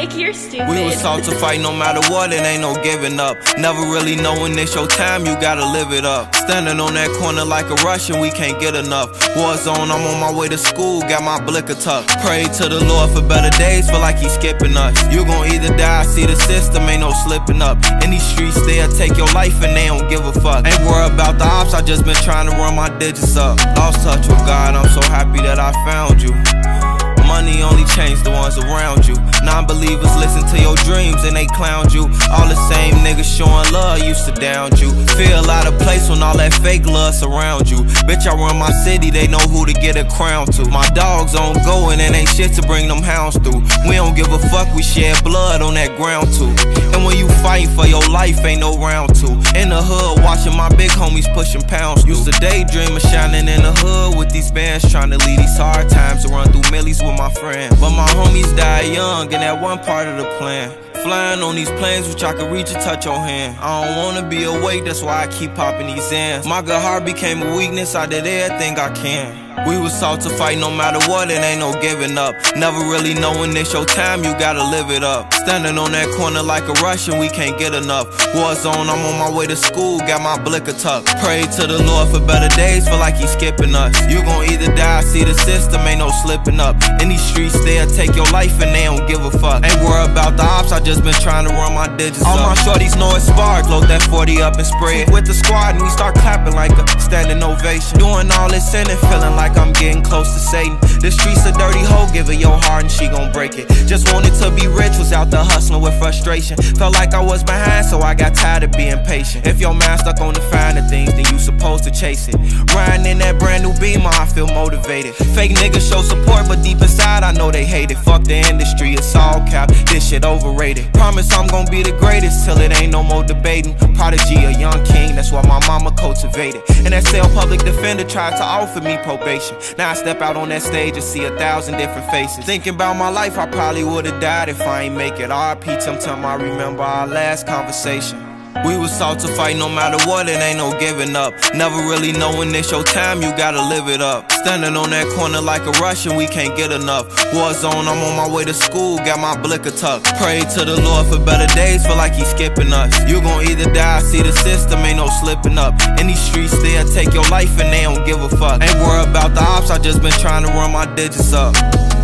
Like, you're stupid. We was taught to fight no matter what, it ain't no giving up. Never really knowing it's your time, you gotta live it up. Standing on that corner like a Russian, we can't get enough. War zone, I'm on my way to school, got my blicker tucked. Pray to the Lord for better days, feel like he's skipping us. You gon' either die, see the system, ain't no slipping up. In these streets, they'll take your life and they don't give a fuck. Ain't worried about the ops, I just been trying to run my digits up. Lost touch with God, I'm so happy that I found you. Money only changed the ones around you. Non-believers listen to your dreams and they clowned you. All the same niggas showing love used to down you. Feel out of place when all that fake love surround you. Bitch, I run my city, they know who to get a crown to. My dogs on go and it ain't shit to bring them hounds through. We don't give a fuck, we shed blood on that ground too. And when you fighting for your life, ain't no round two. In the hood, watching my big homies pushing pounds through. Used to daydream of shining in the hood with these bands, trying to lead these hard times to run through millies with my friend. But my homies died young, and that one part of the plan. Flying on these planes, which I could reach and touch your hand. I don't wanna be awake, that's why I keep popping these ends. My good heart became a weakness, I did everything I can. We was taught to fight no matter what, it ain't no giving up. Never really knowing it's your time, you gotta live it up. Standing on that corner like a Russian, we can't get enough. War zone, I'm on my way to school, got my blicker tucked. Pray to the Lord for better days, feel like he's skipping us. You gon' either die, see the system, ain't no slipping up. In these streets, they'll take your life and they don't give a fuck. Ain't worried about the ops, I just been trying to run my digits up. All my shorties know it's spark, load that 40 up and spray it with the squad and we start clapping like a standing ovation. Doing all this in and feeling like I'm getting close to Satan. The streets a dirty hoe, give her your heart and she gon' break it. Just wanted to be rich, was out there hustling with frustration. Felt like I was behind, so I got tired of being patient. If your mind stuck on the finer things, then you supposed to chase it. Riding in that brand new Beamer, I feel motivated. Fake niggas show support, but deep inside I know they hate it. Fuck the industry, it's all cap, this shit overrated. Promise I'm gon' be the greatest till it ain't no more debating. Prodigy, a young king, that's what my mama cultivated. And that sale public defender tried to offer me probation. Now I step out on that stage and see 1,000 different faces. Thinking about my life, I probably would've died if I ain't make it. R.I.P. Sometime I remember our last conversation. We was taught to fight no matter what, it ain't no giving up. Never really knowing it's your time, you gotta live it up. Standing on that corner like a Russian, we can't get enough. War zone, I'm on my way to school, got my blicker tucked. Pray to the Lord for better days, feel like he's skipping us. You gon' either die, see the system, ain't no slipping up. In these streets, they'll take your life and they don't give a fuck. Ain't worried about the ops, I just been trying to run my digits up.